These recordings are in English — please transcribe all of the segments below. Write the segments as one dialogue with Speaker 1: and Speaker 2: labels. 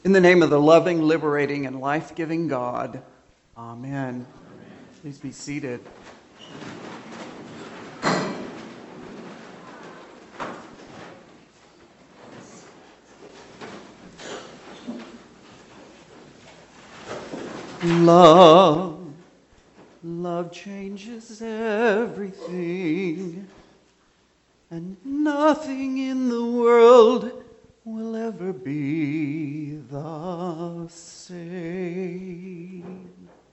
Speaker 1: In the name of the loving, liberating, and life-giving God, Amen. Please be seated. Love changes everything, and nothing in the world will ever be the same.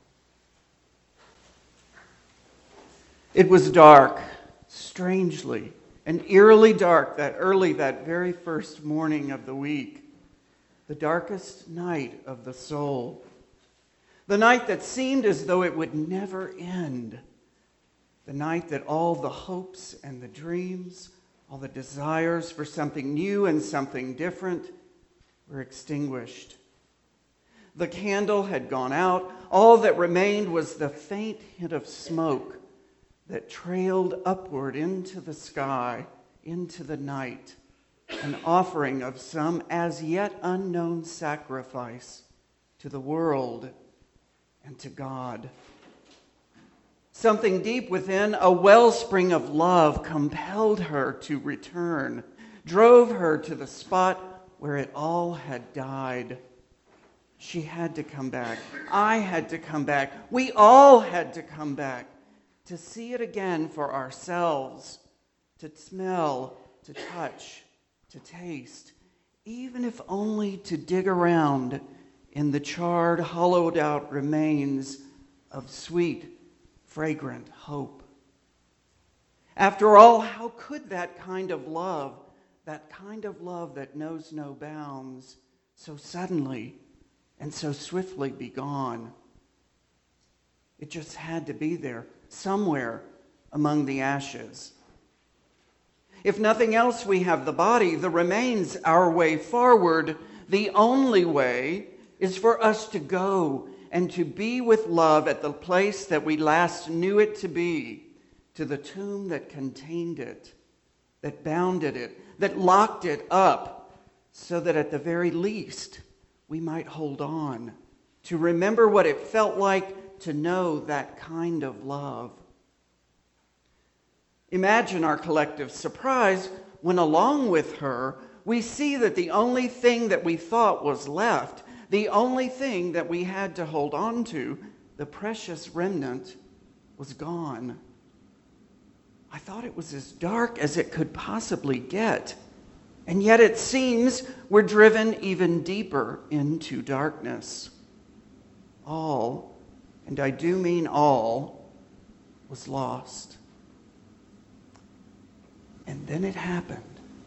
Speaker 1: It was dark, strangely and eerily dark that very first morning of the week, the darkest night of the soul. The night that seemed as though it would never end. The night that all the hopes and the dreams, all the desires for something new and something different were extinguished. The candle had gone out. All that remained was the faint hint of smoke that trailed upward into the sky, into the night, an offering of some as yet unknown sacrifice to the world and to God. Something deep within, a wellspring of love, compelled her to return, drove her to the spot where it all had died. She had to come back. I had to come back. We all had to come back to see it again for ourselves, to smell, to touch, to taste, even if only to dig around in the charred, hollowed-out remains of sweet, fragrant hope. After all, how could that kind of love that knows no bounds, so suddenly and so swiftly be gone? It just had to be there, somewhere among the ashes. If nothing else, we have the body, the remains, our way forward. The only way is for us to go and to be with love at the place that we last knew it to be, to the tomb that contained it, that bounded it, that locked it up, so that at the very least we might hold on, to remember what it felt like to know that kind of love. Imagine our collective surprise when, along with her, we see that the only thing that we thought was left, the only thing that we had to hold on to, the precious remnant, was gone. I thought it was as dark as it could possibly get, and yet it seems we're driven even deeper into darkness. All, and I do mean all, was lost. And then it happened.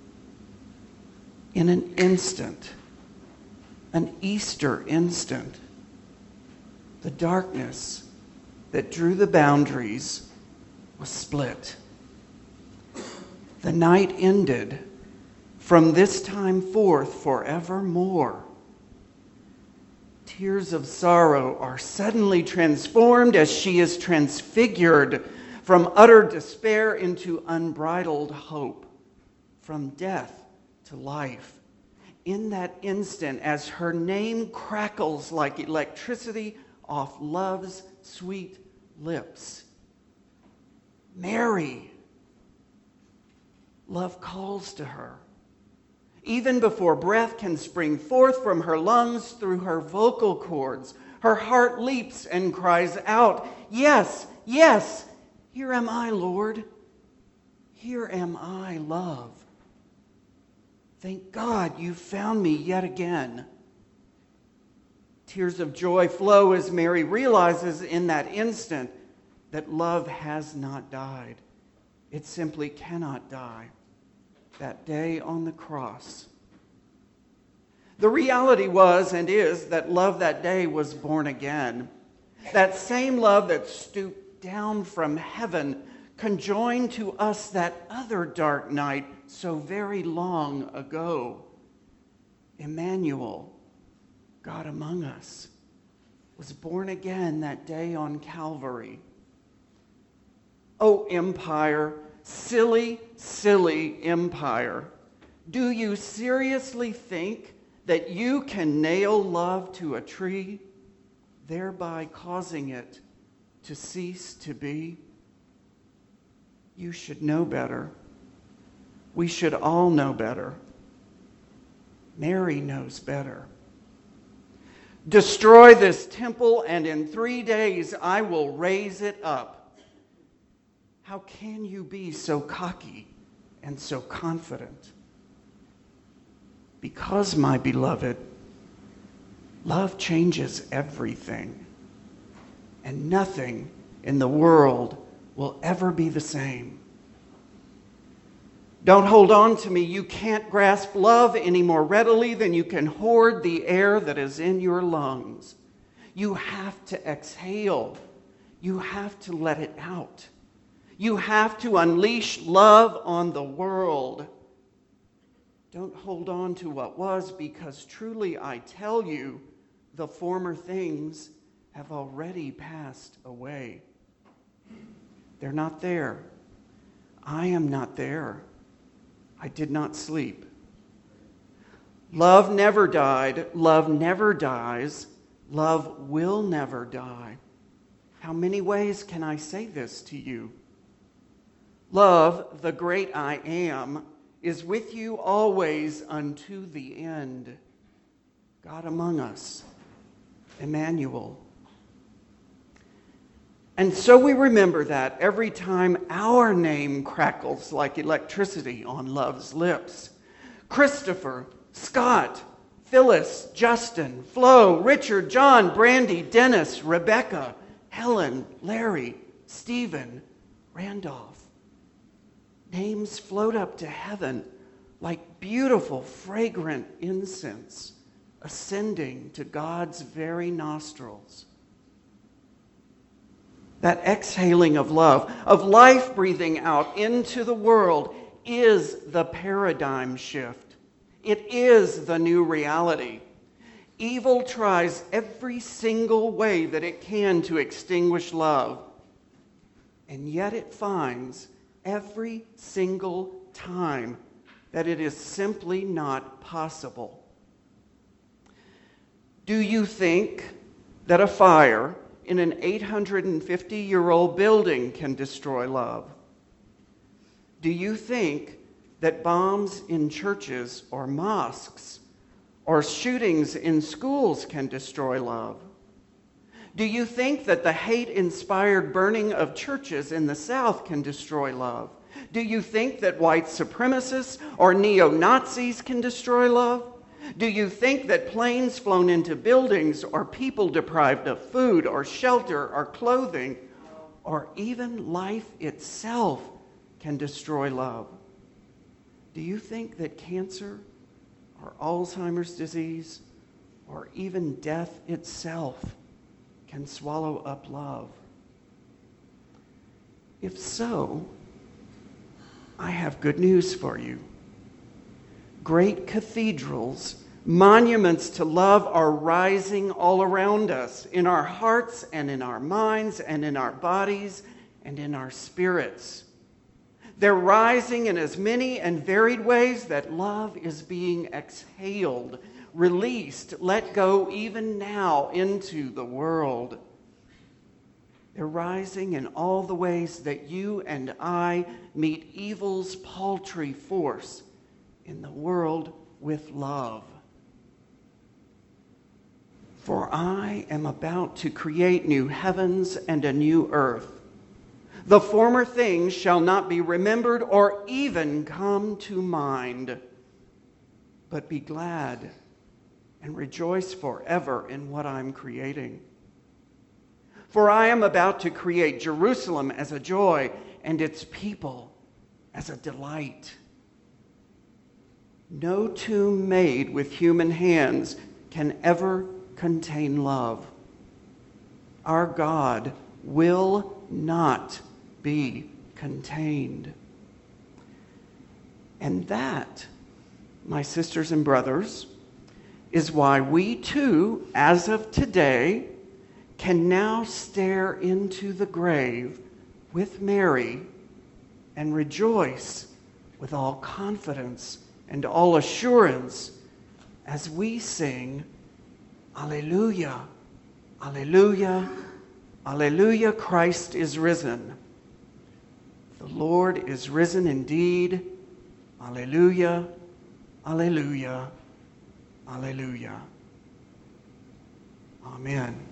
Speaker 1: In an instant, an Easter instant, the darkness that drew the boundaries was split. The night ended. From this time forth, forevermore. Tears of sorrow are suddenly transformed as she is transfigured from utter despair into unbridled hope, from death to life. In that instant, as her name crackles like electricity off love's sweet lips, Mary, love calls to her. Even before breath can spring forth from her lungs through her vocal cords, her heart leaps and cries out, "Yes, yes, here am I, Lord. Here am I, love. Thank God you found me yet again." Tears of joy flow as Mary realizes in that instant that love has not died. It simply cannot die. That day on the cross. The reality was and is that love that day was born again. That same love that stooped down from heaven conjoined to us that other dark night so very long ago. Emmanuel, God among us, was born again that day on Calvary. Oh, empire, silly, silly empire, do you seriously think that you can nail love to a tree, thereby causing it to cease to be? You should know better. We should all know better. Mary knows better. Destroy this temple, and in 3 days I will raise it up. How can you be so cocky and so confident? Because, my beloved, love changes everything, and nothing in the world will ever be the same. Don't hold on to me. You can't grasp love any more readily than you can hoard the air that is in your lungs. You have to exhale. You have to let it out. You have to unleash love on the world. Don't hold on to what was, because truly I tell you, the former things have already passed away. They're not there. I am not there. I did not sleep. Love never died. Love never dies. Love will never die. How many ways can I say this to you? Love, the great I am, is with you always unto the end. God among us, Emmanuel. And so we remember that every time our name crackles like electricity on love's lips. Christopher, Scott, Phyllis, Justin, Flo, Richard, John, Brandy, Dennis, Rebecca, Helen, Larry, Stephen, Randolph. Names float up to heaven like beautiful, fragrant incense ascending to God's very nostrils. That exhaling of love, of life breathing out into the world, is the paradigm shift. It is the new reality. Evil tries every single way that it can to extinguish love, and yet it finds every single time that it is simply not possible. Do you think that a fire in an 850-year-old building can destroy love? Do you think that bombs in churches or mosques or shootings in schools can destroy love? Do you think that the hate-inspired burning of churches in the South can destroy love? Do you think that white supremacists or neo-Nazis can destroy love? Do you think that planes flown into buildings or people deprived of food or shelter or clothing or even life itself can destroy love? Do you think that cancer or Alzheimer's disease or even death itself can swallow up love? If so, I have good news for you. Great cathedrals, monuments to love are rising all around us, in our hearts and in our minds and in our bodies and in our spirits. They're rising in as many and varied ways that love is being exhaled, released, let go even now into the world. They're rising in all the ways that you and I meet evil's paltry force in the world with love. For I am about to create new heavens and a new earth. The former things shall not be remembered or even come to mind. But be glad and rejoice forever in what I'm creating. For I am about to create Jerusalem as a joy and its people as a delight. No tomb made with human hands can ever contain love. Our God will not be contained. And that, my sisters and brothers, is why we too, as of today, can now stare into the grave with Mary and rejoice with all confidence and all assurance as we sing, Alleluia, Alleluia, Alleluia, Christ is risen. The Lord is risen indeed. Alleluia, Alleluia, Alleluia. Amen.